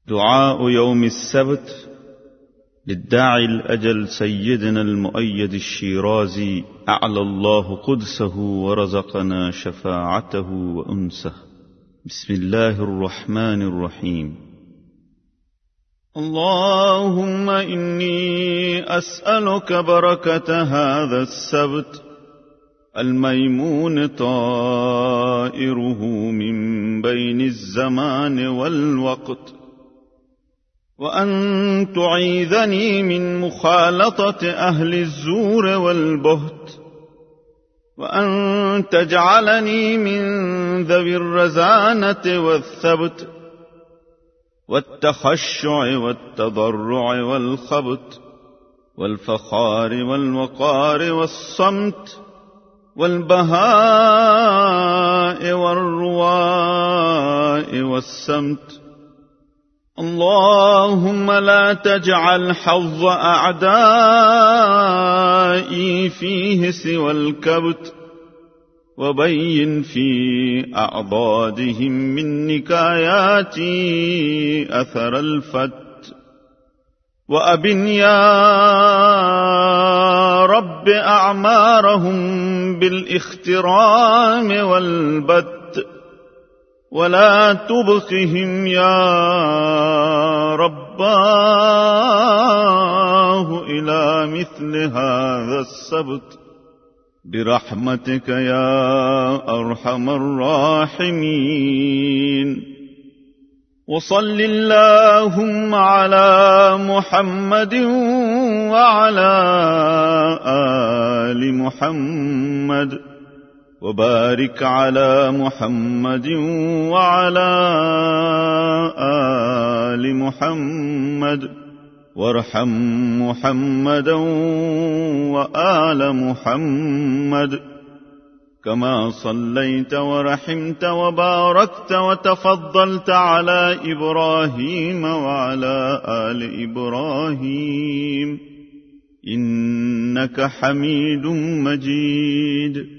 دعاء يوم السبت للداعي الأجل سيدنا المؤيد الشيرازي أعلى الله قدسه ورزقنا شفاعته وأنسه. بسم الله الرحمن الرحيم. اللهم إني أسألك بركة هذا السبت الميمون طائره من بين الزمان والوقت، وأن تعيذني من مخالطة أهل الزور والبهت، وأن تجعلني من ذوي الرزانة والثبت والتخشع والتضرع والخبت والفخار والوقار والصمت والبهاء والرواء والسمت. اللهم لا تجعل حظ أعدائي فيه سوى الكبت، وبين في أعضادهم من نكاياتي أثر الفت، وأبن يا رب أعمارهم بالاخترام والبت، ولا تبقهم يا رباه إلى مثل هذا السبت برحمتك يا أرحم الراحمين. وصل اللهم على محمد وعلى آل محمد، وبارك على محمد وعلى آل محمد، وارحم محمدا وآل محمد كما صليت ورحمت وباركت وتفضلت على إبراهيم وعلى آل إبراهيم إنك حميد مجيد.